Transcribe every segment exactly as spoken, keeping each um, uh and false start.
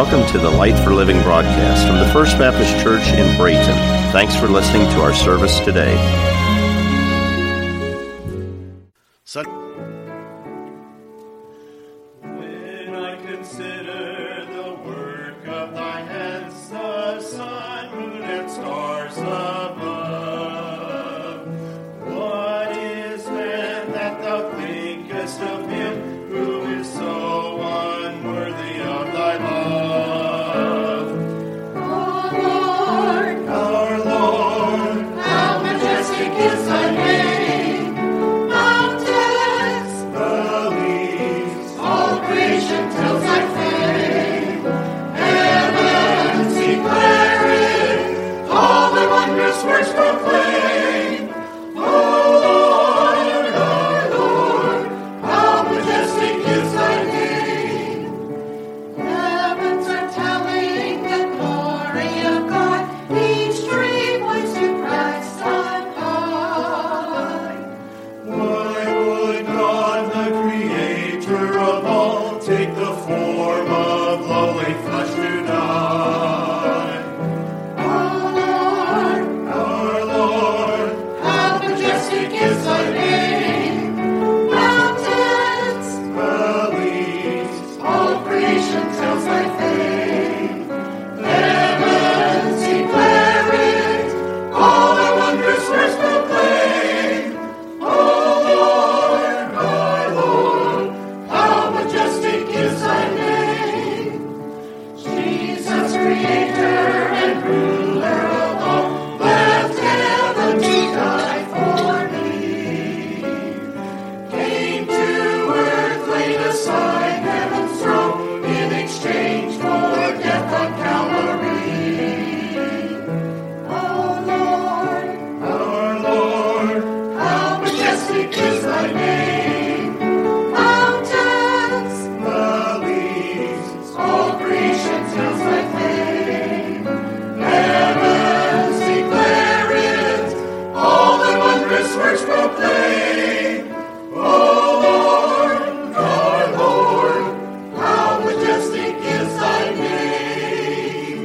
Welcome to the Light for Living broadcast from the First Baptist Church in Brayton. Thanks for listening to our service today. Sun- When I consider the work of thy hands, the sun, moon, and stars above, what is man that thou thinkest of him, who is so unworthy of thy love? O Lord, Our Lord, how majestic is thy name! Mountains, valleys, all creation tells thy fame. Heavens declare it, all thy wondrous works proclaim. O Lord, our Lord, how majestic is thy name! Heavens are telling the glory of God, each tree points to Christ on high. why would God, the Creator of all, take the form of lowly flesh to die? O Lord, Our Lord, how majestic is thy name! Mountains, valleys, all creation tells thy fame. Heavens declare it, all thy wondrous works proclaim. O Lord, our Lord, how majestic is thy name! Jesus, Creator and ruler of all, left heaven to die for me. Came to earth, laid aside heaven's throne in exchange for death on Calvary. O Lord, our Lord, how majestic is thy name! Mountains, valleys, all creation tells thy fame. Heavens declare it, all thy wondrous works proclaim. O Lord, our Lord, how majestic is thy name!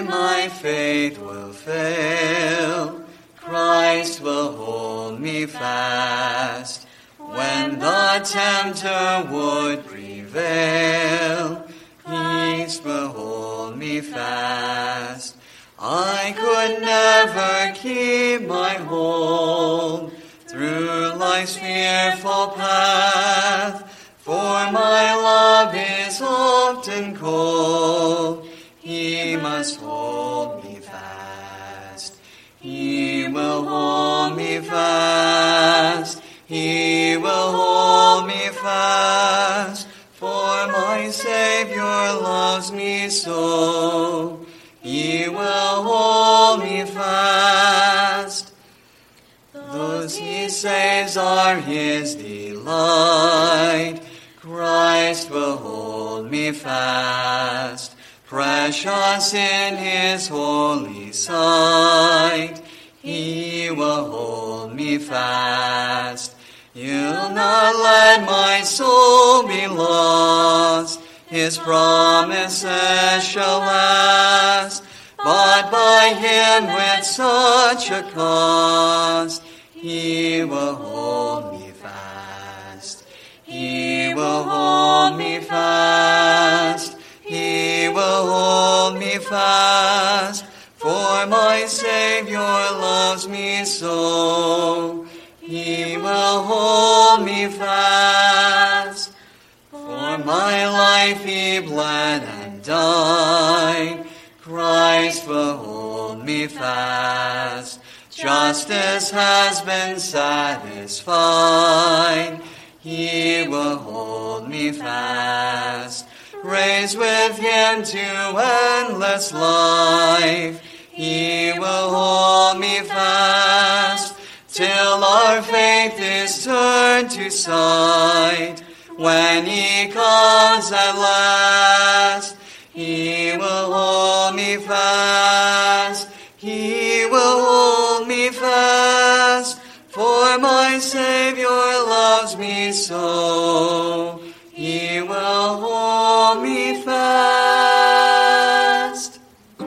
my faith will fail, Christ will hold me fast. When the tempter would prevail, peace will hold me fast. I could never keep my hold through life's fearful path, for my love is often cold. He must hold me fast. He will hold me fast. He will hold me fast. For my Savior loves me so. He will hold me fast. Those he saves are his delight. Christ will hold me fast. Precious in his holy sight, he will hold me fast. You'll not let my soul be lost. His promises shall last. But by him with such a cost, he will hold me fast. He will hold me fast. He will hold me fast. For my Savior loves me so. He will hold me fast. For my life he bled and died. Christ will hold me fast. Justice has been satisfied. He will hold me fast. Raised with him to endless life, he will hold me fast. Till our faith is turned to sight. When he comes at last, he will hold me fast. He will hold me fast. For my Savior loves me so. He will hold me fast.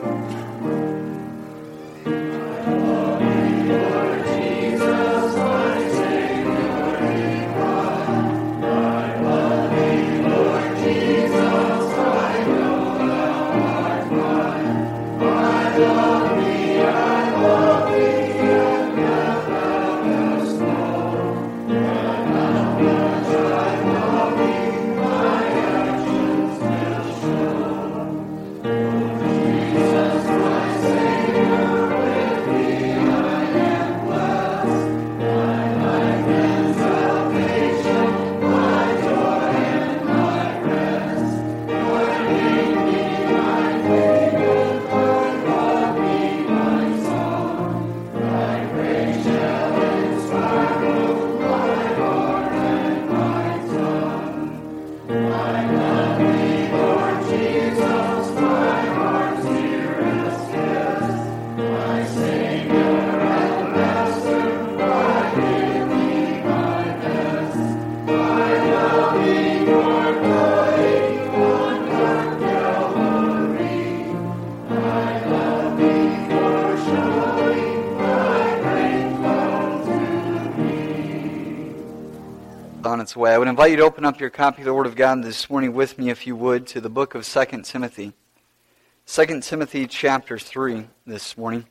On its way. I would invite you to open up your copy of the Word of God this morning with me, if you would, to the book of Second Timothy. Second Timothy chapter three this morning.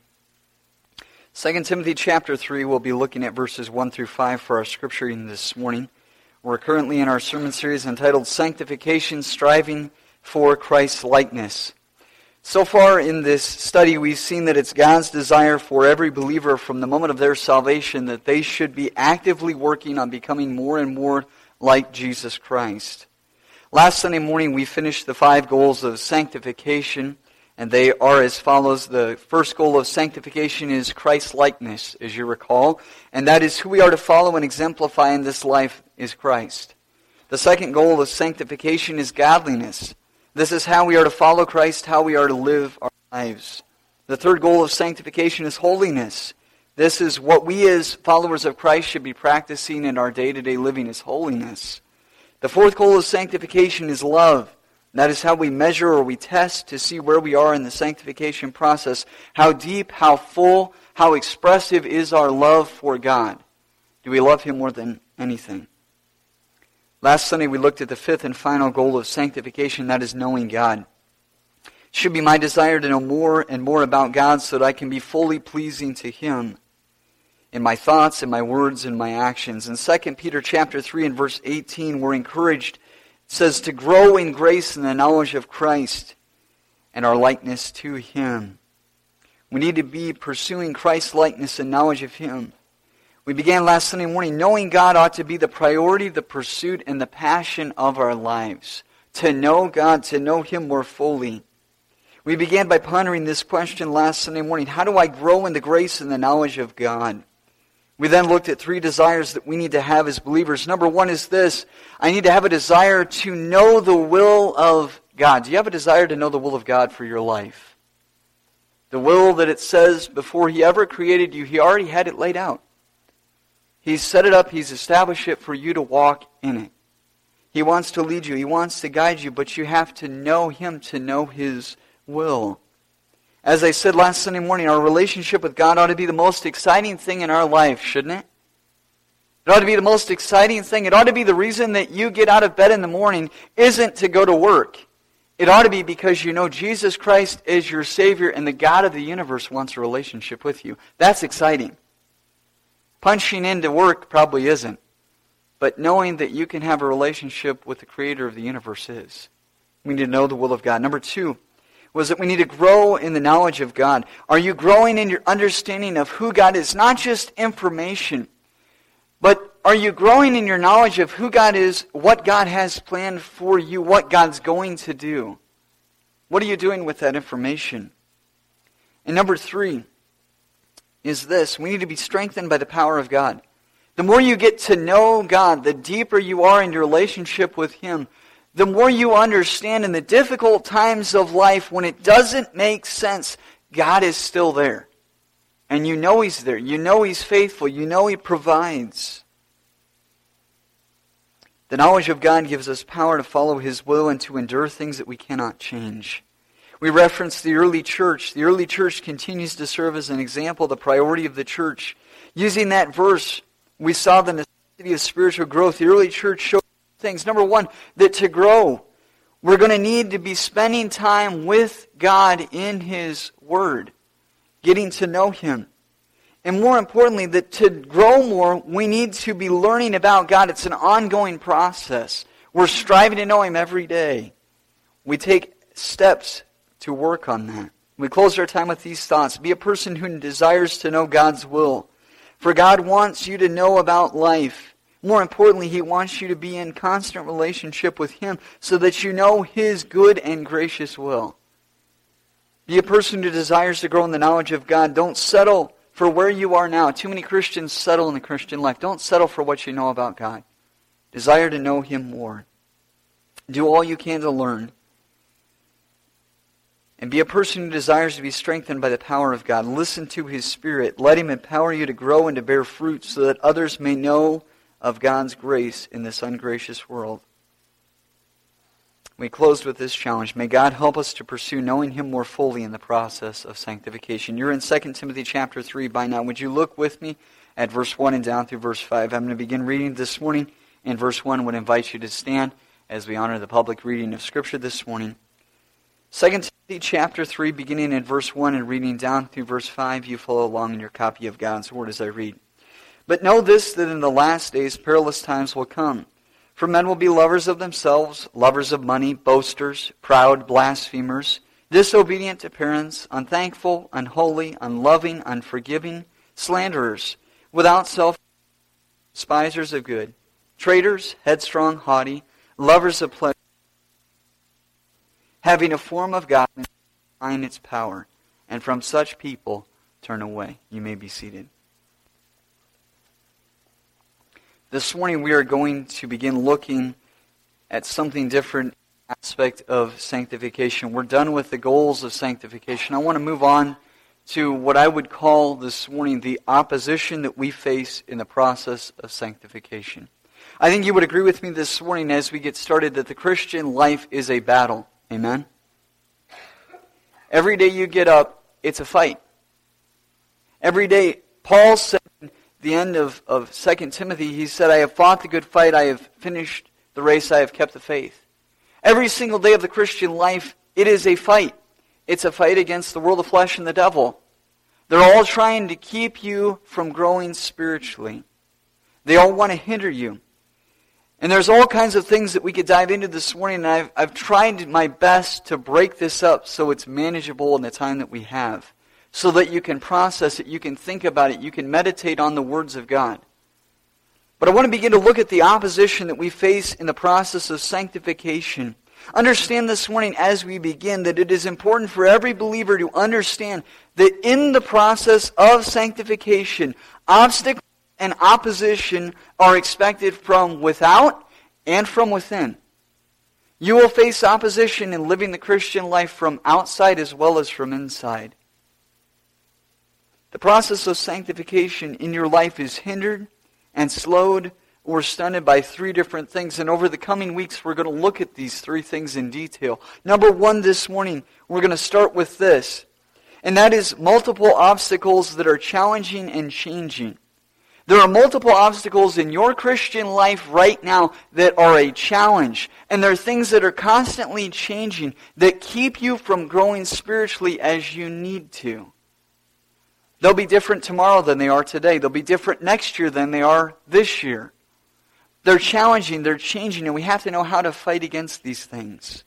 Second Timothy chapter three, we'll be looking at verses one through five for our scripture reading this morning. We're currently in our sermon series entitled Sanctification, Striving for Christ's Likeness. So far in this study, we've seen that it's God's desire for every believer from the moment of their salvation that they should be actively working on becoming more and more like Jesus Christ. Last Sunday morning, we finished the five goals of sanctification, and they are as follows. The first goal of sanctification is Christ-likeness, as you recall, and that is who we are to follow and exemplify in this life is Christ. The second goal of sanctification is godliness. This is how we are to follow Christ, how we are to live our lives. The third goal of sanctification is holiness. This is what we as followers of Christ should be practicing in our day-to-day living is holiness. The fourth goal of sanctification is love. That is how we measure or we test to see where we are in the sanctification process. How deep, how full, how expressive is our love for God? Do we love Him more than anything? Last Sunday we looked at the fifth and final goal of sanctification, that is knowing God. It should be my desire to know more and more about God so that I can be fully pleasing to Him in my thoughts, in my words, in my actions. In Second Peter chapter three and verse eighteen, we're encouraged, it says, to grow in grace and the knowledge of Christ and our likeness to Him. We need to be pursuing Christ's likeness and knowledge of Him. We began last Sunday morning, knowing God ought to be the priority, the pursuit, and the passion of our lives. To know God, to know Him more fully. We began by pondering this question last Sunday morning. How do I grow in the grace and the knowledge of God? We then looked at three desires that we need to have as believers. Number one is this. I need to have a desire to know the will of God. Do you have a desire to know the will of God for your life? The will that it says before He ever created you, He already had it laid out. He's set it up. He's established it for you to walk in it. He wants to lead you. He wants to guide you, but you have to know Him to know His will. As I said last Sunday morning, our relationship with God ought to be the most exciting thing in our life, shouldn't it? It ought to be the most exciting thing. It ought to be the reason that you get out of bed in the morning isn't to go to work. It ought to be because you know Jesus Christ is your Savior and the God of the universe wants a relationship with you. That's exciting. Punching into work probably isn't. But knowing that you can have a relationship with the Creator of the universe is. We need to know the will of God. Number two was that we need to grow in the knowledge of God. Are you growing in your understanding of who God is? Not just information, but are you growing in your knowledge of who God is, what God has planned for you, what God's going to do? What are you doing with that information? And number three is this. We need to be strengthened by the power of God. The more you get to know God, the deeper you are in your relationship with Him, the more you understand in the difficult times of life when it doesn't make sense, God is still there. And you know He's there. You know He's faithful. You know He provides. The knowledge of God gives us power to follow His will and to endure things that we cannot change. We referenced the early church. The early church continues to serve as an example of the priority of the church. Using that verse, we saw the necessity of spiritual growth. The early church showed things. Number one, that to grow, we're going to need to be spending time with God in His Word, getting to know Him. And more importantly, that to grow more, we need to be learning about God. It's an ongoing process. We're striving to know Him every day. We take steps to work on that. We close our time with these thoughts. Be a person who desires to know God's will. For God wants you to know about life. More importantly, He wants you to be in constant relationship with Him so that you know His good and gracious will. Be a person who desires to grow in the knowledge of God. Don't settle for where you are now. Too many Christians settle in the Christian life. Don't settle for what you know about God. Desire to know Him more. Do all you can to learn. And be a person who desires to be strengthened by the power of God. Listen to His Spirit. Let Him empower you to grow and to bear fruit so that others may know of God's grace in this ungracious world. We closed with this challenge. May God help us to pursue knowing Him more fully in the process of sanctification. You're in Second Timothy chapter three by now. Would you look with me at verse one and down through verse five? I'm going to begin reading this morning in verse one. I would invite you to stand as we honor the public reading of Scripture this morning. Second Timothy chapter three, beginning in verse one and reading down through verse five. You follow along in your copy of God's Word as I read. But know this, that in the last days perilous times will come. For men will be lovers of themselves, lovers of money, boasters, proud, blasphemers, disobedient to parents, unthankful, unholy, unloving, unforgiving, slanderers, without self, despisers of good, traitors, headstrong, haughty, lovers of pleasure, having a form of godliness, denying its power, and from such people turn away. You may be seated. This morning we are going to begin looking at something different aspect of sanctification. We're done with the goals of sanctification. I want to move on to what I would call this morning the opposition that we face in the process of sanctification. I think you would agree with me this morning as we get started that the Christian life is a battle. Amen? Every day you get up, it's a fight. Every day, Paul said at the end of, of Second Timothy, he said, I have fought the good fight, I have finished the race, I have kept the faith. Every single day of the Christian life, it is a fight. It's a fight against the world of flesh and the devil. They're all trying to keep you from growing spiritually. They all want to hinder you. And there's all kinds of things that we could dive into this morning, and I've, I've tried my best to break this up so it's manageable in the time that we have, so that you can process it, you can think about it, you can meditate on the words of God. But I want to begin to look at the opposition that we face in the process of sanctification. Understand this morning as we begin that it is important for every believer to understand that in the process of sanctification, obstacles and opposition are expected from without and from within. You will face opposition in living the Christian life from outside as well as from inside. The process of sanctification in your life is hindered and slowed or stunted by three different things. And over the coming weeks, we're going to look at these three things in detail. Number one this morning, we're going to start with this. And that is multiple obstacles that are challenging and changing. There are multiple obstacles in your Christian life right now that are a challenge. And there are things that are constantly changing that keep you from growing spiritually as you need to. They'll be different tomorrow than they are today. They'll be different next year than they are this year. They're challenging, they're changing, and we have to know how to fight against these things.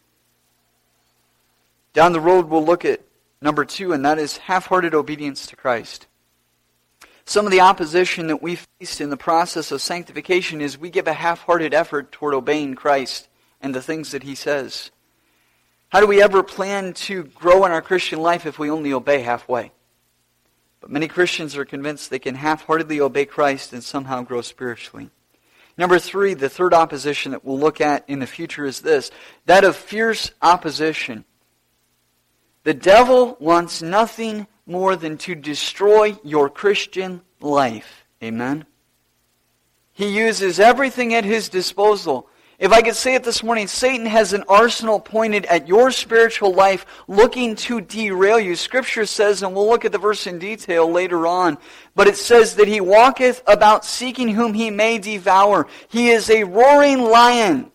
Down the road, we'll look at number two, and that is half-hearted obedience to Christ. Some of the opposition that we face in the process of sanctification is we give a half-hearted effort toward obeying Christ and the things that He says. How do we ever plan to grow in our Christian life if we only obey halfway? But many Christians are convinced they can half-heartedly obey Christ and somehow grow spiritually. Number three, the third opposition that we'll look at in the future is this, that of fierce opposition. The devil wants nothing more than to destroy your Christian life. Amen? He uses everything at his disposal. If I could say it this morning, Satan has an arsenal pointed at your spiritual life looking to derail you. Scripture says, and we'll look at the verse in detail later on, but it says that he walketh about seeking whom he may devour. He is a roaring lion.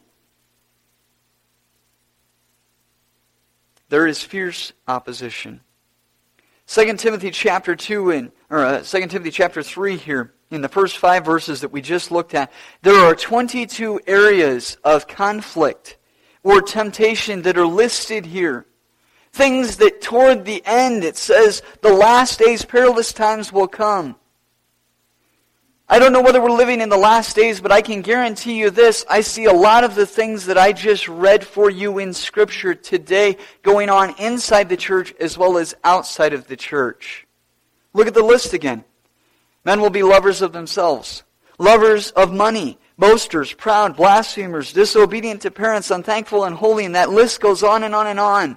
There is fierce opposition. Second Timothy chapter two and or uh, Second Timothy chapter three here. In the first five verses that we just looked at, there are twenty-two areas of conflict or temptation that are listed here. Things that toward the end it says, the last days, perilous times will come. I don't know whether we're living in the last days, but I can guarantee you this. I see a lot of the things that I just read for you in Scripture today going on inside the church as well as outside of the church. Look at the list again. Men will be lovers of themselves, lovers of money, boasters, proud, blasphemers, disobedient to parents, unthankful, and holy, and that list goes on and on and on.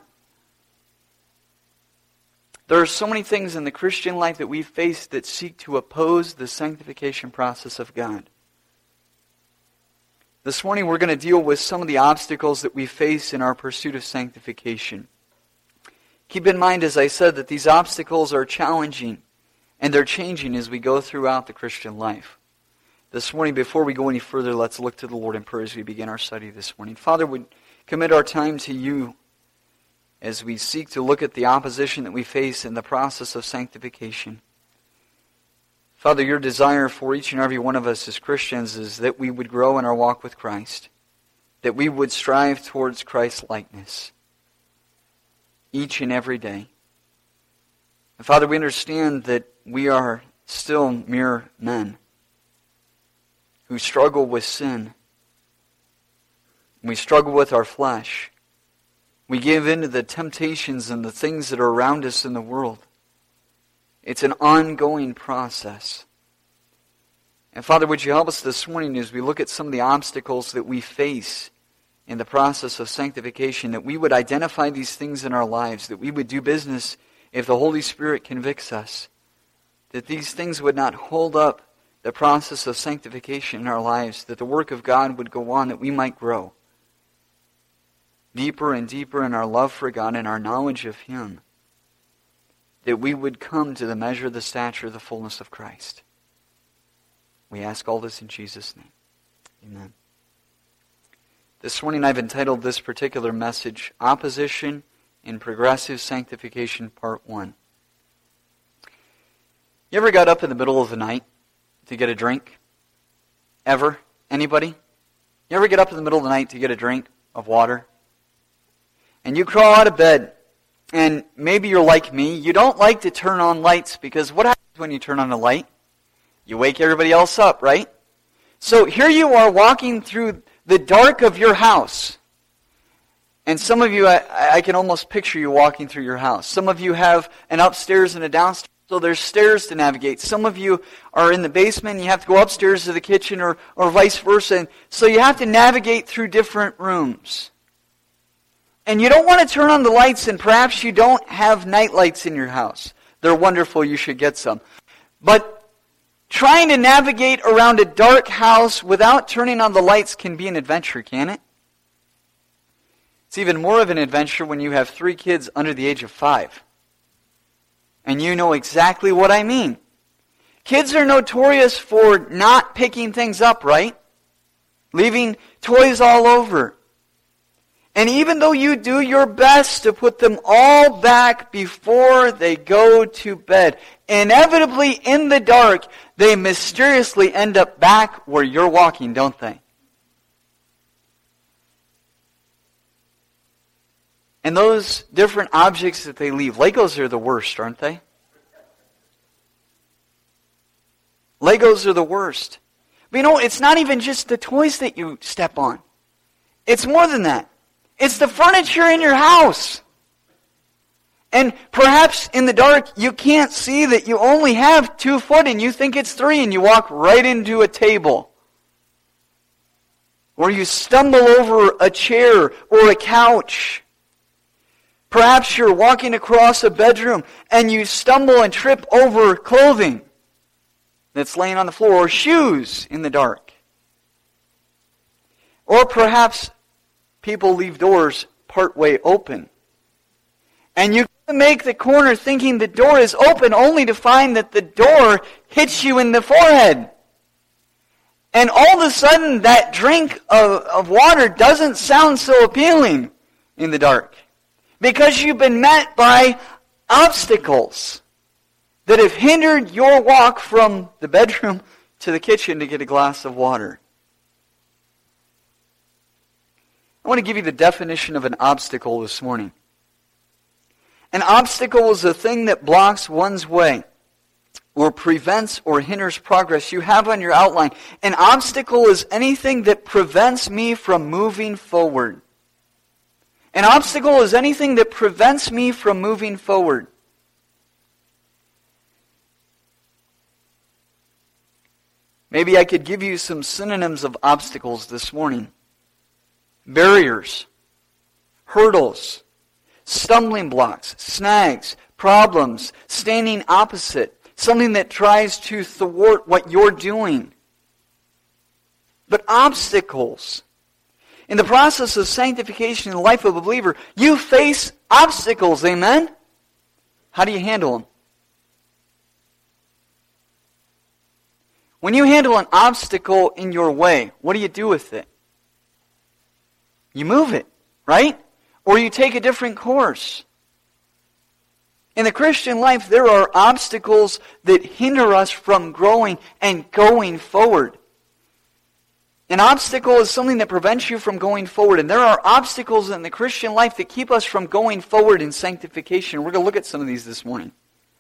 There are so many things in the Christian life that we face that seek to oppose the sanctification process of God. This morning we're going to deal with some of the obstacles that we face in our pursuit of sanctification. Keep in mind, as I said, that these obstacles are challenging. And they're changing as we go throughout the Christian life. This morning, before we go any further, let's look to the Lord in prayer as we begin our study this morning. Father, we commit our time to you as we seek to look at the opposition that we face in the process of sanctification. Father, your desire for each and every one of us as Christians is that we would grow in our walk with Christ, that we would strive towards Christ's likeness each and every day. And Father, we understand that we are still mere men who struggle with sin. We struggle with our flesh. We give in to the temptations and the things that are around us in the world. It's an ongoing process. And Father, would you help us this morning as we look at some of the obstacles that we face in the process of sanctification, that we would identify these things in our lives, that we would do business if the Holy Spirit convicts us, that these things would not hold up the process of sanctification in our lives, that the work of God would go on, that we might grow deeper and deeper in our love for God and our knowledge of Him, that we would come to the measure of the stature of the fullness of Christ. We ask all this in Jesus' name. Amen. This morning I've entitled this particular message, Opposition in Progressive Sanctification, Part one. You ever got up in the middle of the night to get a drink? Ever? Anybody? You ever get up in the middle of the night to get a drink of water? And you crawl out of bed, and maybe you're like me, you don't like to turn on lights, because what happens when you turn on a light? You wake everybody else up, right? So here you are walking through the dark of your house. And some of you, I, I can almost picture you walking through your house. Some of you have an upstairs and a downstairs, so there's stairs to navigate. Some of you are in the basement and you have to go upstairs to the kitchen, or, or vice versa. And so you have to navigate through different rooms. And you don't want to turn on the lights, and perhaps you don't have night lights in your house. They're wonderful, you should get some. But trying to navigate around a dark house without turning on the lights can be an adventure, can it? It's even more of an adventure when you have three kids under the age of five. And you know exactly what I mean. Kids are notorious for not picking things up, right? Leaving toys all over. And even though you do your best to put them all back before they go to bed, inevitably in the dark, they mysteriously end up back where you're walking, don't they? And those different objects that they leave, Legos are the worst, aren't they? Legos are the worst. But you know, it's not even just the toys that you step on. It's more than that. It's the furniture in your house. And perhaps in the dark you can't see that you only have two foot and you think it's three, and you walk right into a table. Or you stumble over a chair or a couch. Perhaps you're walking across a bedroom and you stumble and trip over clothing that's laying on the floor, or shoes in the dark. Or perhaps people leave doors partway open. And you make the corner thinking the door is open, only to find that the door hits you in the forehead. And all of a sudden that drink of, of water doesn't sound so appealing in the dark. Because you've been met by obstacles that have hindered your walk from the bedroom to the kitchen to get a glass of water. I want to give you the definition of an obstacle this morning. An obstacle is a thing that blocks one's way, or prevents or hinders progress. You have on your outline, an obstacle is anything that prevents me from moving forward. An obstacle is anything that prevents me from moving forward. Maybe I could give you some synonyms of obstacles this morning. Barriers, hurdles, stumbling blocks, snags, problems, standing opposite, something that tries to thwart what you're doing. But obstacles. In the process of sanctification in the life of a believer, you face obstacles, amen? How do you handle them? When you handle an obstacle in your way, what do you do with it? You move it, right? Or you take a different course. In the Christian life, there are obstacles that hinder us from growing and going forward. An obstacle is something that prevents you from going forward. And there are obstacles in the Christian life that keep us from going forward in sanctification. We're going to look at some of these this morning.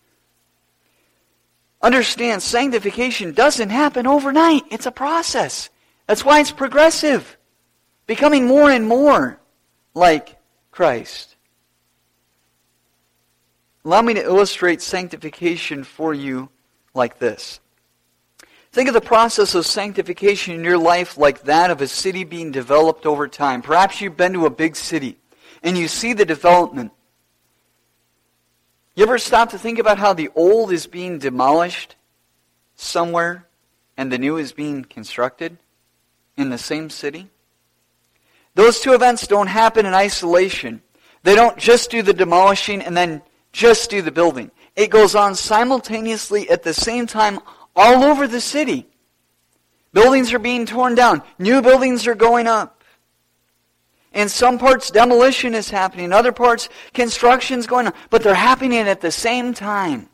Understand, sanctification doesn't happen overnight. It's a process. That's why it's progressive. Becoming more and more like Christ. Allow me to illustrate sanctification for you like this. Think of the process of sanctification in your life like that of a city being developed over time. Perhaps you've been to a big city and you see the development. You ever stop to think about how the old is being demolished somewhere and the new is being constructed in the same city? Those two events don't happen in isolation. They don't just do the demolishing and then just do the building. It goes on simultaneously at the same time all over the city. Buildings are being torn down. New buildings are going up. In some parts, demolition is happening. In other parts, construction is going on. But they're happening at the same time.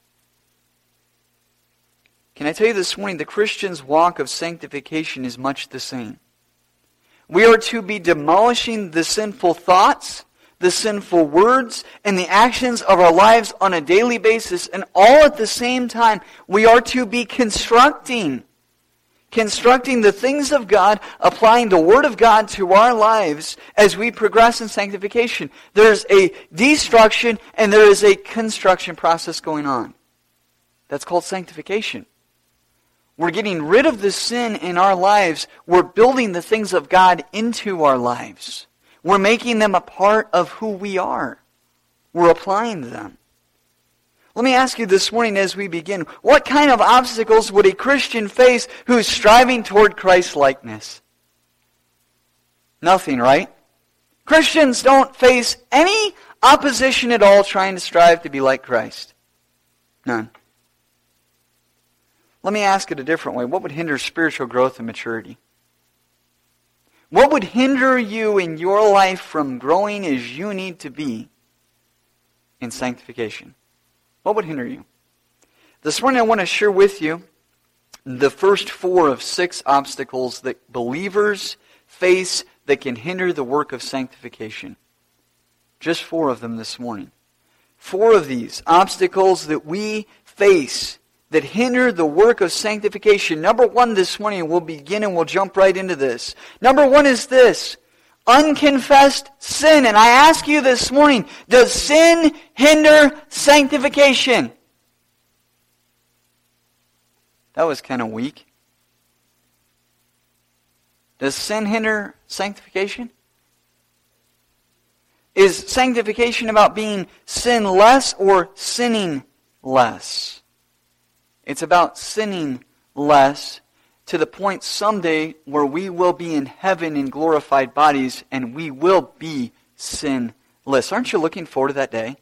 Can I tell you this morning, the Christian's walk of sanctification is much the same. We are to be demolishing the sinful thoughts, the sinful words, and the actions of our lives on a daily basis. And all at the same time, we are to be constructing. Constructing the things of God, applying the Word of God to our lives as we progress in sanctification. There's a destruction and there is a construction process going on. That's called sanctification. We're getting rid of the sin in our lives. We're building the things of God into our lives. We're making them a part of who we are. We're applying them. Let me ask you this morning as we begin, what kind of obstacles would a Christian face who's striving toward Christ-likeness? Nothing, right? Christians don't face any opposition at all trying to strive to be like Christ. None. Let me ask it a different way. What would hinder spiritual growth and maturity? What would hinder you in your life from growing as you need to be in sanctification? What would hinder you? This morning I want to share with you the first four of six obstacles that believers face that can hinder the work of sanctification. Just four of them this morning. Four of these obstacles that we face that hinder the work of sanctification. Number one this morning, we'll begin and we'll jump right into this. Number one is this, unconfessed sin. And I ask you this morning, does sin hinder sanctification? That was kind of weak. Does sin hinder sanctification? Is sanctification about being sinless or sinning less? It's about sinning less to the point someday where we will be in heaven in glorified bodies and we will be sinless. Aren't you looking forward to that day?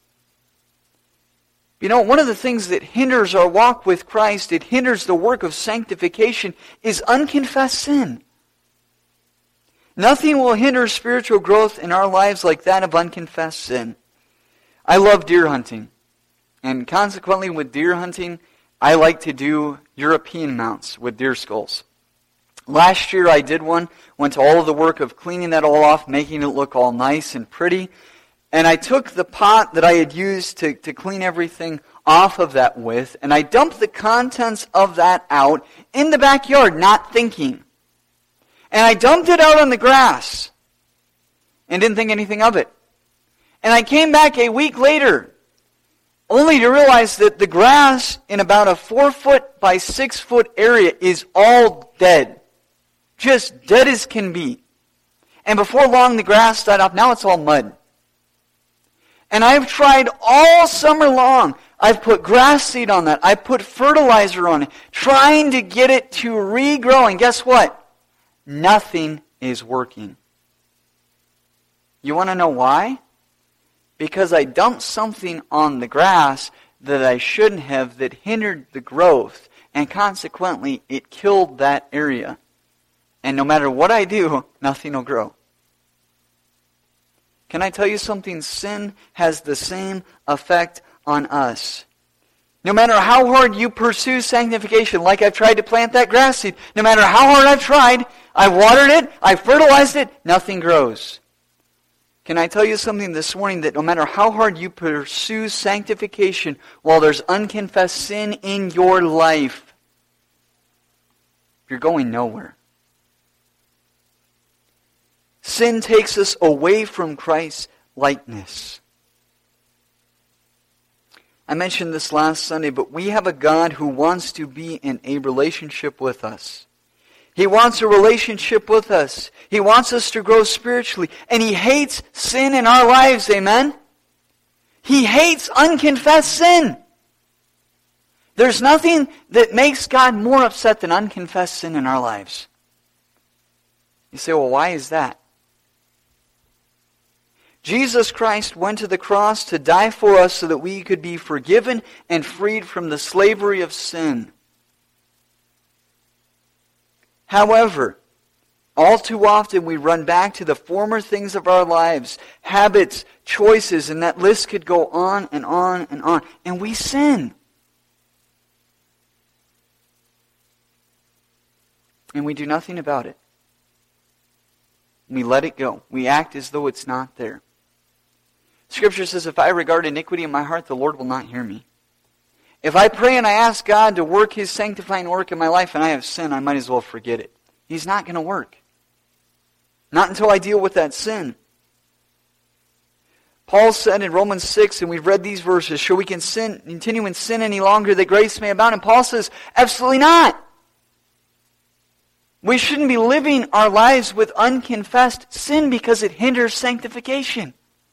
You know, one of the things that hinders our walk with Christ, it hinders the work of sanctification, is unconfessed sin. Nothing will hinder spiritual growth in our lives like that of unconfessed sin. I love deer hunting. And consequently with deer hunting, I like to do European mounts with deer skulls. Last year I did one, went to all of the work of cleaning that all off, making it look all nice and pretty. And I took the pot that I had used to, to clean everything off of that with, and I dumped the contents of that out in the backyard, not thinking. And I dumped it out on the grass and didn't think anything of it. And I came back a week later only to realize that the grass in about a four foot by six foot area is all dead. Just dead as can be. And before long the grass died off. Now it's all mud. And I've tried all summer long. I've put grass seed on that. I've put fertilizer on it. Trying to get it to regrow. And guess what? Nothing is working. You want to know why? Because I dumped something on the grass that I shouldn't have that hindered the growth. And consequently, it killed that area. And no matter what I do, nothing will grow. Can I tell you something? Sin has the same effect on us. No matter how hard you pursue sanctification, like I've tried to plant that grass seed, no matter how hard I've tried, I've watered it, I've fertilized it, nothing grows. Can I tell you something this morning, that no matter how hard you pursue sanctification while there's unconfessed sin in your life, you're going nowhere. Sin takes us away from Christ's likeness. I mentioned this last Sunday, but we have a God who wants to be in a relationship with us. He wants a relationship with us. He wants us to grow spiritually. And He hates sin in our lives, amen? He hates unconfessed sin. There's nothing that makes God more upset than unconfessed sin in our lives. You say, well, why is that? Jesus Christ went to the cross to die for us so that we could be forgiven and freed from the slavery of sin. However, all too often we run back to the former things of our lives, habits, choices, and that list could go on and on and on. And we sin. And we do nothing about it. We let it go. We act as though it's not there. Scripture says, if I regard iniquity in my heart, the Lord will not hear me. If I pray and I ask God to work His sanctifying work in my life and I have sin, I might as well forget it. He's not going to work. Not until I deal with that sin. Paul said in Romans six, and we've read these verses, shall we can sin, continue in sin any longer that grace may abound? And Paul says, absolutely not. We shouldn't be living our lives with unconfessed sin because it hinders sanctification.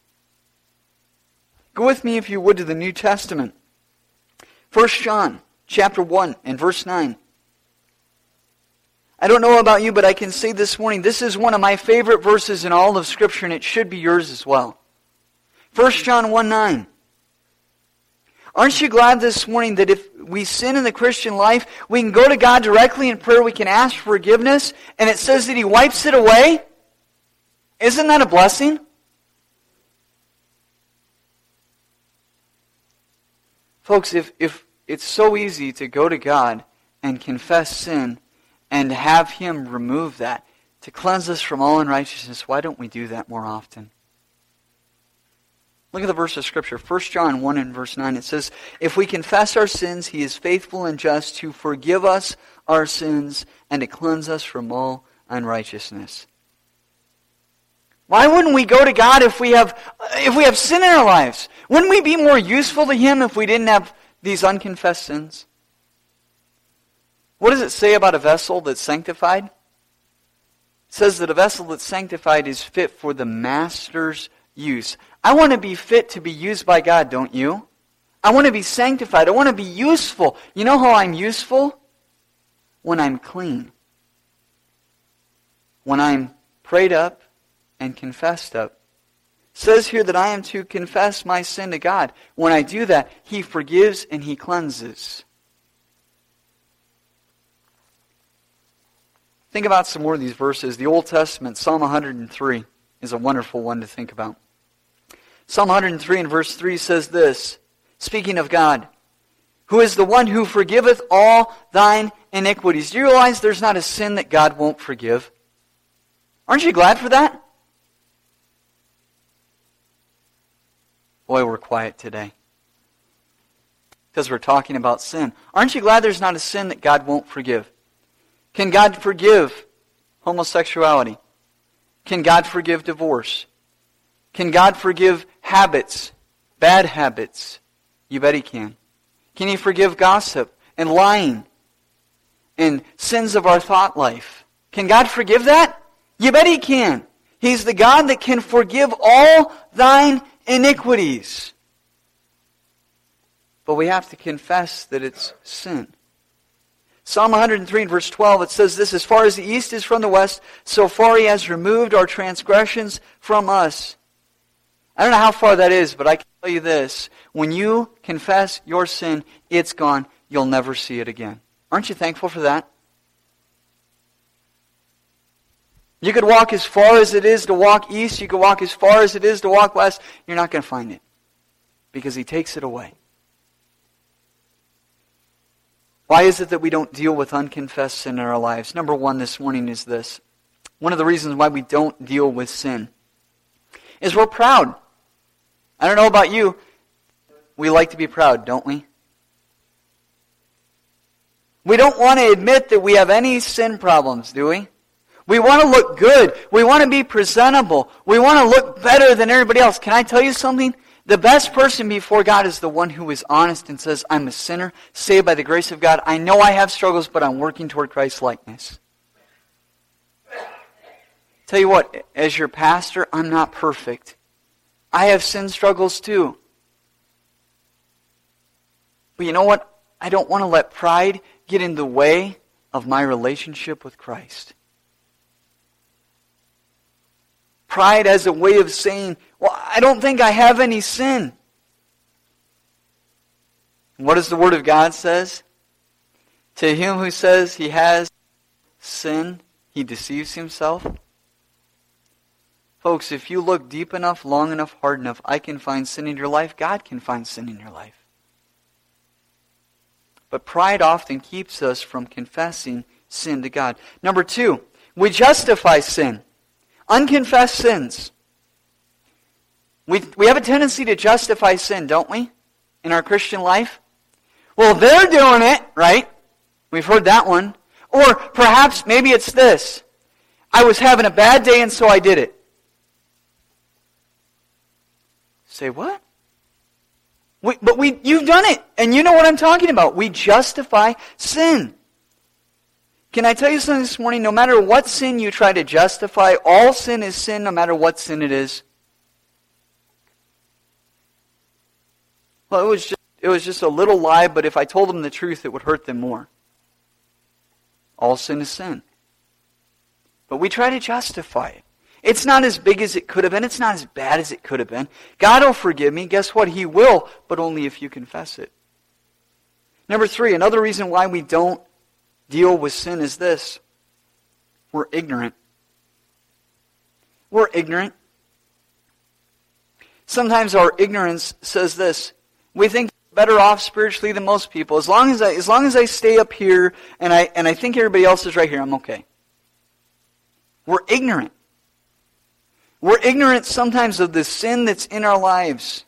Go with me, if you would, to the New Testament. First John chapter one and verse nine. I don't know about you, but I can say this morning, this is one of my favorite verses in all of Scripture, and it should be yours as well. First John one nine. Aren't you glad this morning that if we sin in the Christian life, we can go to God directly in prayer, we can ask for forgiveness, and it says that He wipes it away? Isn't that a blessing? Folks, if, if it's so easy to go to God and confess sin and have Him remove that, to cleanse us from all unrighteousness, why don't we do that more often? Look at the verse of Scripture, First John one and verse nine. It says, if we confess our sins, He is faithful and just to forgive us our sins and to cleanse us from all unrighteousness. Why wouldn't we go to God if we have if we have sin in our lives? Wouldn't we be more useful to Him if we didn't have these unconfessed sins? What does it say about a vessel that's sanctified? It says that a vessel that's sanctified is fit for the master's use. I want to be fit to be used by God, don't you? I want to be sanctified. I want to be useful. You know how I'm useful? When I'm clean. When I'm prayed up and confessed up. It says here that I am to confess my sin to God. When I do that, He forgives and He cleanses. Think about some more of these verses. The Old Testament, Psalm one hundred three, is a wonderful one to think about. Psalm one hundred three and verse three says this, speaking of God, who is the one who forgiveth all thine iniquities. Do you realize there's not a sin that God won't forgive? Aren't you glad for that? Boy, we're quiet today. Because we're talking about sin. Aren't you glad there's not a sin that God won't forgive? Can God forgive homosexuality? Can God forgive divorce? Can God forgive habits, bad habits? You bet He can. Can He forgive gossip and lying and sins of our thought life? Can God forgive that? You bet He can. He's the God that can forgive all thine iniquities. But we have to confess that it's sin. Psalm one hundred three and verse twelve, it says this, as far as the east is from the west, so far He has removed our transgressions from us. I don't know how far that is, but I can tell you this. When you confess your sin, it's gone. You'll never see it again. Aren't you thankful for that? You could walk as far as it is to walk east. You could walk as far as it is to walk west. You're not going to find it. Because He takes it away. Why is it that we don't deal with unconfessed sin in our lives? Number one this morning is this. One of the reasons why we don't deal with sin is we're proud. I don't know about you. We like to be proud, don't we? We don't want to admit that we have any sin problems, do we? We want to look good. We want to be presentable. We want to look better than everybody else. Can I tell you something? The best person before God is the one who is honest and says, I'm a sinner, saved by the grace of God. I know I have struggles, but I'm working toward Christ's likeness. Tell you what, as your pastor, I'm not perfect. I have sin struggles too. But you know what? I don't want to let pride get in the way of my relationship with Christ. Pride as a way of saying, well, I don't think I have any sin. What does the Word of God says? To him who says he has sin, he deceives himself. Folks, if you look deep enough, long enough, hard enough, I can find sin in your life. God can find sin in your life. But pride often keeps us from confessing sin to God. Number two, we justify sin. Unconfessed sins. We, we have a tendency to justify sin, don't we? In our Christian life. Well, they're doing it, right? We've heard that one. Or perhaps maybe it's this. I was having a bad day and so I did it. Say what? We, but we, you've done it, and you know what I'm talking about. We justify sin. Can I tell you something this morning? No matter what sin you try to justify, all sin is sin no matter what sin it is. Well, it was just, it was just a little lie, but if I told them the truth, it would hurt them more. All sin is sin. But we try to justify it. It's not as big as it could have been. It's not as bad as it could have been. God will forgive me. Guess what? He will, but only if you confess it. Number three, another reason why we don't deal with sin is this. We're ignorant. We're ignorant. Sometimes our ignorance says this. We think we're better off spiritually than most people. As long as I, as long as I stay up here and I, and I think everybody else is right here, I'm okay. We're ignorant. We're ignorant sometimes of the sin that's in our lives.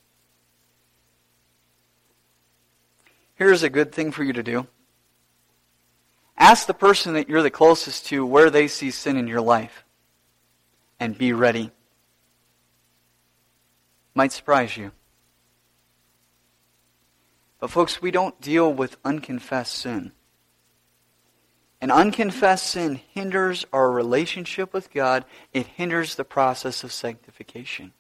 Here's a good thing for you to do. Ask the person that you're the closest to where they see sin in your life. And be ready. Might surprise you. But folks, we don't deal with unconfessed sin. And unconfessed sin hinders our relationship with God. It hinders the process of sanctification.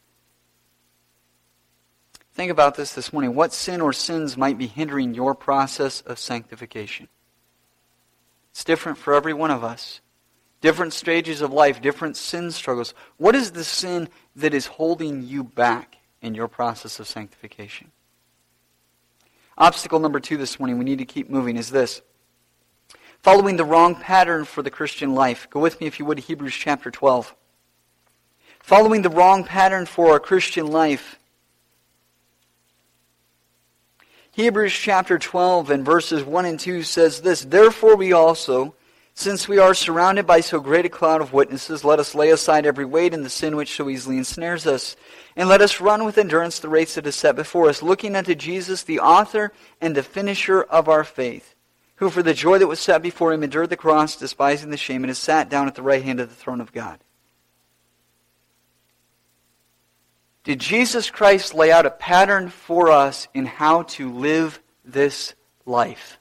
Think about this this morning. What sin or sins might be hindering your process of sanctification? It's different for every one of us. Different stages of life, different sin struggles. What is the sin that is holding you back in your process of sanctification? Obstacle number two this morning, we need to keep moving, is this. Following the wrong pattern for the Christian life. Go with me if you would to Hebrews chapter twelve. Following the wrong pattern for our Christian life. Hebrews chapter twelve and verses one and two says this, Therefore we also, since we are surrounded by so great a cloud of witnesses, let us lay aside every weight and the sin which so easily ensnares us. And let us run with endurance the race that is set before us, looking unto Jesus, the author and the finisher of our faith, who for the joy that was set before him endured the cross, despising the shame, and has sat down at the right hand of the throne of God. Did Jesus Christ lay out a pattern for us in how to live this life?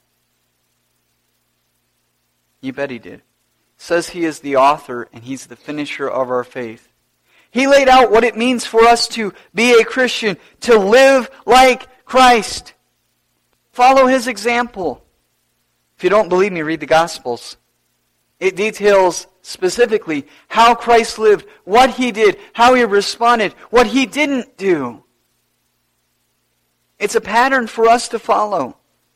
You bet he did. It says he is the author and he's the finisher of our faith. He laid out what it means for us to be a Christian, to live like Christ. Follow his example. If you don't believe me, read the Gospels. It details specifically how Christ lived, what he did, how he responded, what he didn't do. It's a pattern for us to follow.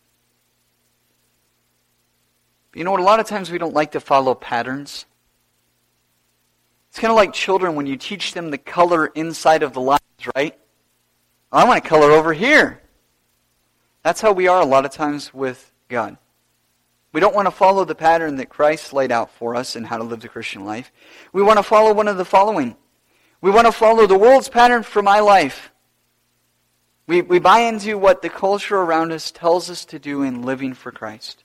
But you know what? A lot of times we don't like to follow patterns. It's kind of like children when you teach them the color inside of the lines, right? Oh, I want to color over here. That's how we are a lot of times with God. We don't want to follow the pattern that Christ laid out for us in how to live the Christian life. We want to follow one of the following. We want to follow the world's pattern for my life. We, we buy into what the culture around us tells us to do in living for Christ.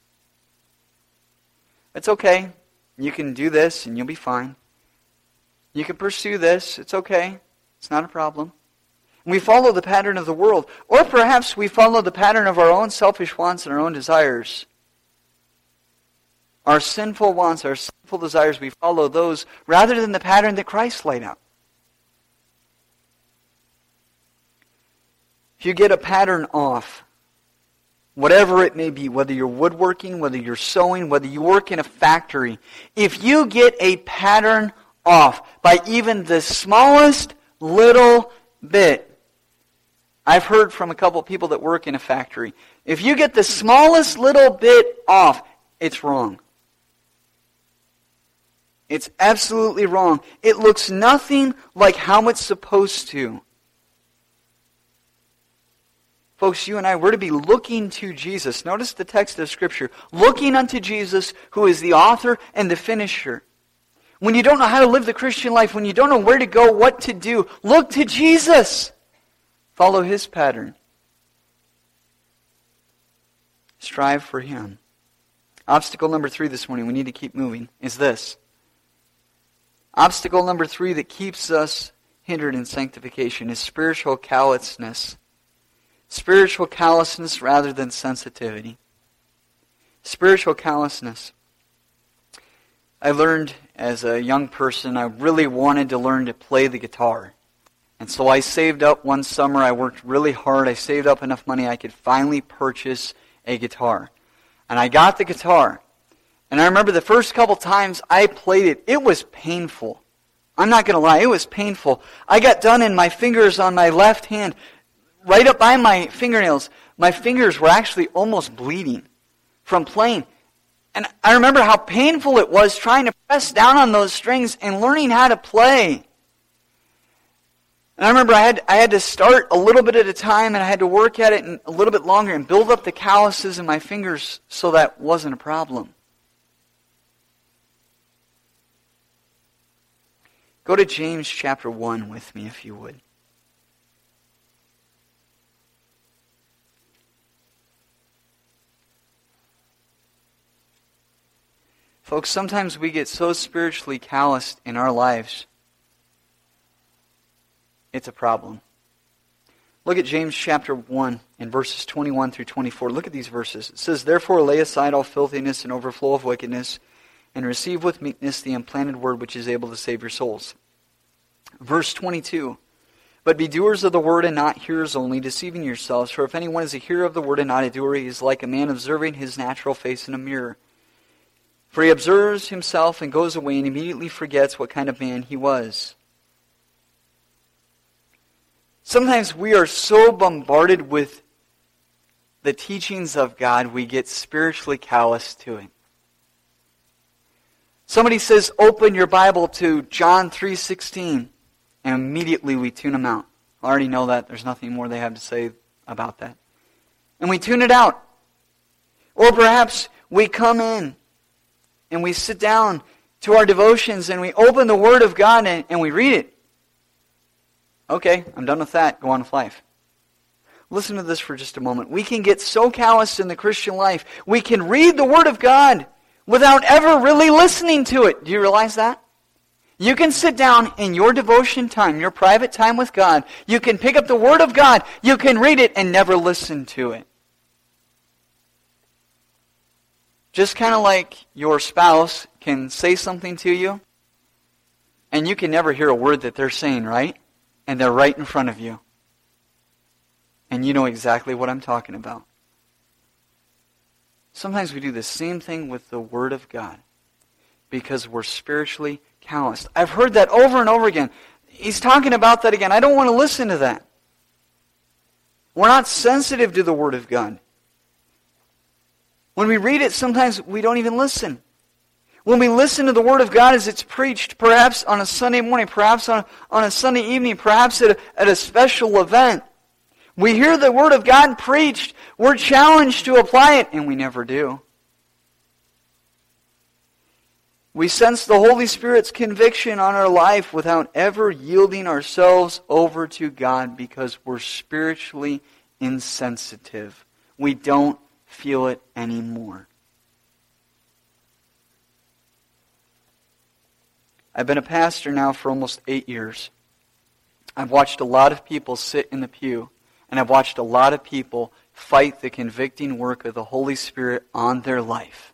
It's okay. You can do this and you'll be fine. You can pursue this. It's okay. It's not a problem. We follow the pattern of the world. Or perhaps we follow the pattern of our own selfish wants and our own desires. Our sinful wants, our sinful desires, we follow those rather than the pattern that Christ laid out. If you get a pattern off, whatever it may be, whether you're woodworking, whether you're sewing, whether you work in a factory, if you get a pattern off by even the smallest little bit, I've heard from a couple of people that work in a factory, if you get the smallest little bit off, it's wrong. It's absolutely wrong. It looks nothing like how it's supposed to. Folks, you and I, we're to be looking to Jesus. Notice the text of Scripture. Looking unto Jesus, who is the author and the finisher. When you don't know how to live the Christian life, when you don't know where to go, what to do, look to Jesus. Follow His pattern. Strive for Him. Obstacle number three this morning, we need to keep moving, is this. Obstacle number three that keeps us hindered in sanctification is spiritual callousness. Spiritual callousness rather than sensitivity. Spiritual callousness. I learned as a young person, I really wanted to learn to play the guitar. And so I saved up one summer, I worked really hard, I saved up enough money I could finally purchase a guitar. And I got the guitar. And I remember the first couple times I played it, it was painful. I'm not going to lie, it was painful. I got done and my fingers on my left hand, right up by my fingernails, my fingers were actually almost bleeding from playing. And I remember how painful it was trying to press down on those strings and learning how to play. And I remember I had I had to start a little bit at a time, and I had to work at it a little bit longer and build up the calluses in my fingers so that wasn't a problem. Go to James chapter one with me, if you would. Folks, sometimes we get so spiritually calloused in our lives, it's a problem. Look at James chapter one and verses twenty-one through twenty-four. Look at these verses. It says, "Therefore lay aside all filthiness and overflow of wickedness, and receive with meekness the implanted word which is able to save your souls." Verse twenty-two, "But be doers of the word and not hearers only, deceiving yourselves. For if anyone is a hearer of the word and not a doer, he is like a man observing his natural face in a mirror. For he observes himself and goes away and immediately forgets what kind of man he was." Sometimes we are so bombarded with the teachings of God, we get spiritually callous to it. Somebody says, "Open your Bible to John three sixteen," and immediately we tune them out. I already know that. There's nothing more they have to say about that. And we tune it out. Or perhaps we come in and we sit down to our devotions and we open the Word of God and, and we read it. Okay, I'm done with that. Go on with life. Listen to this for just a moment. We can get so callous in the Christian life. We can read the Word of God without ever really listening to it. Do you realize that? You can sit down in your devotion time, your private time with God. You can pick up the Word of God. You can read it and never listen to it. Just kind of like your spouse can say something to you, and you can never hear a word that they're saying, right? And they're right in front of you. And you know exactly what I'm talking about. Sometimes we do the same thing with the Word of God because we're spiritually calloused. I've heard that over and over again. He's talking about that again. I don't want to listen to that. We're not sensitive to the Word of God. When we read it, sometimes we don't even listen. When we listen to the Word of God as it's preached, perhaps on a Sunday morning, perhaps on, on a Sunday evening, perhaps at a, at a special event, we hear the Word of God preached, we're challenged to apply it, and we never do. We sense the Holy Spirit's conviction on our life without ever yielding ourselves over to God because we're spiritually insensitive. We don't feel it anymore. I've been a pastor now for almost eight years. I've watched a lot of people sit in the pew, and I've watched a lot of people fight the convicting work of the Holy Spirit on their life.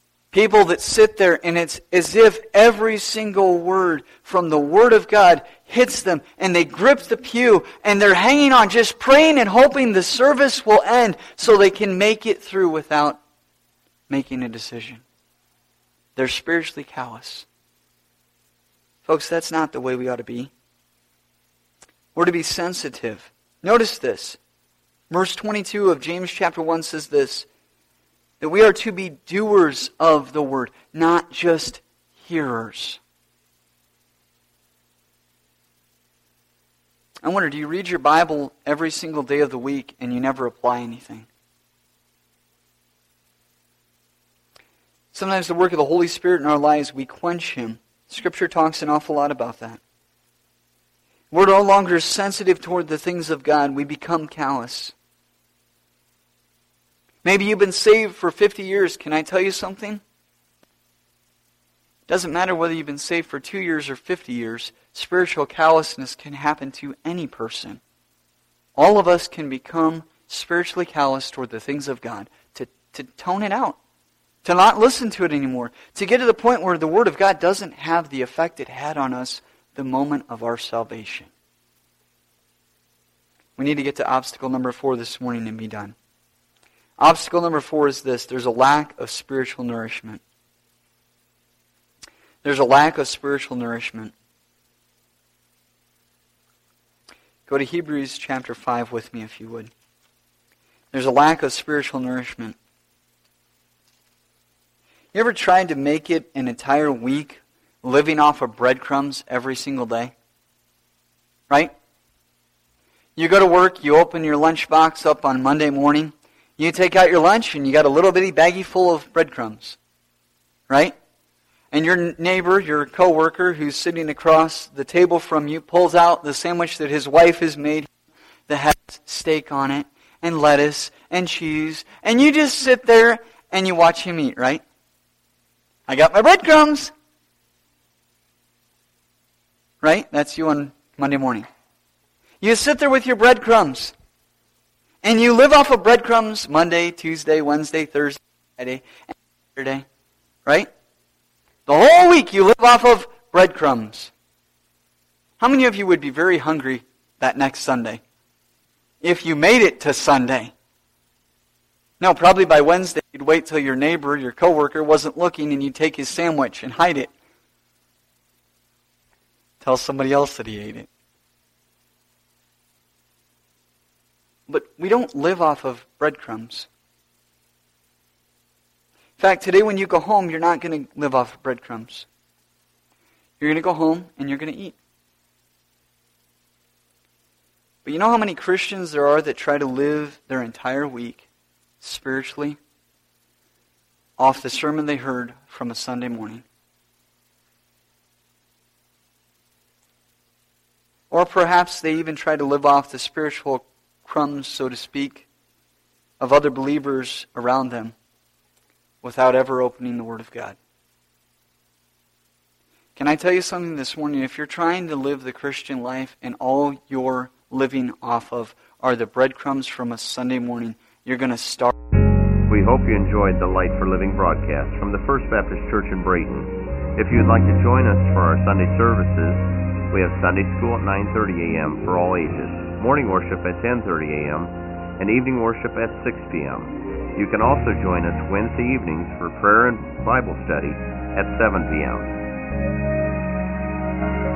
People that sit there and it's as if every single word from the Word of God hits them and they grip the pew and they're hanging on, just praying and hoping the service will end so they can make it through without making a decision. They're spiritually callous. Folks, that's not the way we ought to be. We're to be sensitive. Notice this. Verse twenty-two of James chapter one says this, that we are to be doers of the word, not just hearers. I wonder, do you read your Bible every single day of the week and you never apply anything? Sometimes the work of the Holy Spirit in our lives, we quench Him. Scripture talks an awful lot about that. We're no longer sensitive toward the things of God. We become callous. Maybe you've been saved for fifty years. Can I tell you something? It doesn't matter whether you've been saved for two years or fifty years. Spiritual callousness can happen to any person. All of us can become spiritually callous toward the things of God. To, to tone it out. To not listen to it anymore. To get to the point where the Word of God doesn't have the effect it had on us the moment of our salvation. We need to get to obstacle number four this morning and be done. Obstacle number four is this. There's a lack of spiritual nourishment. There's a lack of spiritual nourishment. Go to Hebrews chapter five with me if you would. There's a lack of spiritual nourishment. You ever tried to make it an entire week living off of breadcrumbs every single day? Right? You go to work, you open your lunchbox up on Monday morning, you take out your lunch and you got a little bitty baggie full of breadcrumbs. Right? And your neighbor, your coworker who's sitting across the table from you pulls out the sandwich that his wife has made that has steak on it and lettuce and cheese. And you just sit there and you watch him eat, right? I got my breadcrumbs. Right? That's you on Monday morning. You sit there with your breadcrumbs. And you live off of breadcrumbs Monday, Tuesday, Wednesday, Thursday, Friday, and Saturday. Right? The whole week you live off of breadcrumbs. How many of you would be very hungry that next Sunday? If you made it to Sunday. No, probably by Wednesday you'd wait till your neighbor, your coworker, wasn't looking and you'd take his sandwich and hide it. Tell somebody else that he ate it. But we don't live off of breadcrumbs. In fact, today when you go home, you're not going to live off of breadcrumbs. You're going to go home and you're going to eat. But you know how many Christians there are that try to live their entire week spiritually off the sermon they heard from a Sunday morning? Or perhaps they even try to live off the spiritual crumbs, so to speak, of other believers around them without ever opening the Word of God. Can I tell you something this morning? If you're trying to live the Christian life and all you're living off of are the breadcrumbs from a Sunday morning, you're going to starve. We hope you enjoyed the Light for Living broadcast from the First Baptist Church in Brayton. If you'd like to join us for our Sunday services, we have Sunday school at nine thirty a.m. for all ages, morning worship at ten thirty a.m., and evening worship at six p.m. You can also join us Wednesday evenings for prayer and Bible study at seven p.m.